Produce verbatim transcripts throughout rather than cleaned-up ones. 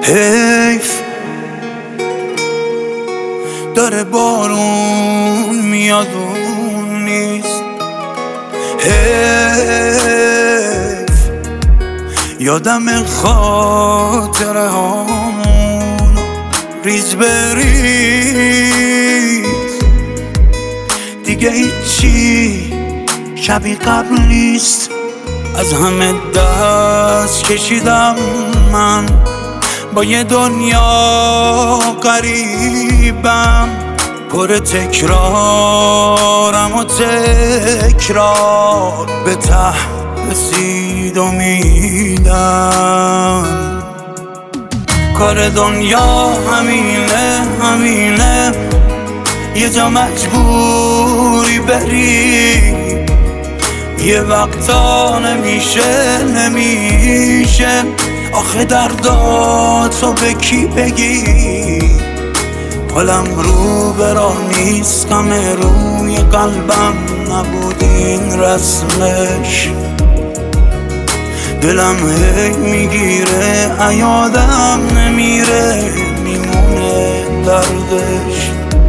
حیف داره بارون میاد اون نیست. حیف یادم خاطره هامون ریز بریز دیگه هیچی شبیه قبل نیست. از همه دست کشیدم من با یه دنیا غریبم پر تکرارم و تکرار به ته رسید امیدم. کار دنیا همینه همینه یه جا مجبوری بری، یه وقتا نمیشه نمیشه آخه درداتو به کی بگی. حالم رو برا نیست غم روی قلبم نبود این رسمش. دلم هی میگیره ایادم نمیره میمونه دردش.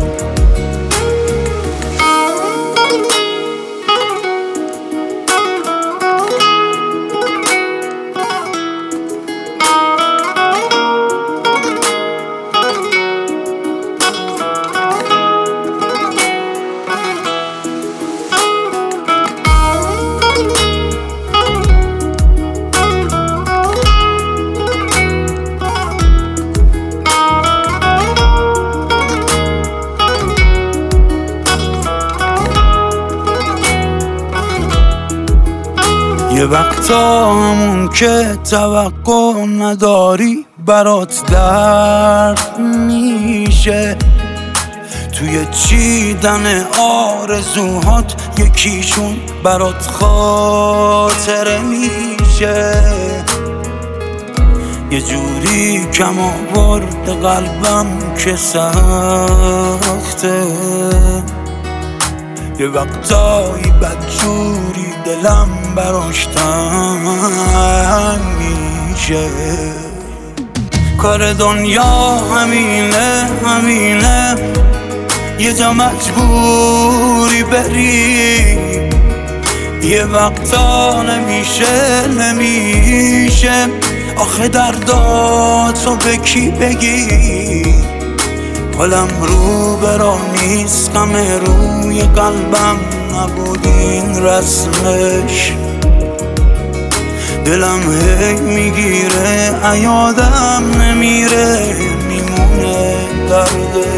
یه وقتا همون که توقع نداری برات درد میشه، توی چیدن آرزوهات یکیشون برات خاطره میشه. یه جوری کم آورد قلبم که سخته، یه وقتایی بدجوری دلم براش تنگ میشه. کار دنیا همینه همینه یه جا مجبوری بری، یه وقتا نمیشه نمیشه آخه درداتو به کی بگی. حالم رو برا نیست غم روی قلبم نبود این رسمش. دلم هی میگیره ایادم نمیره میمونه درده.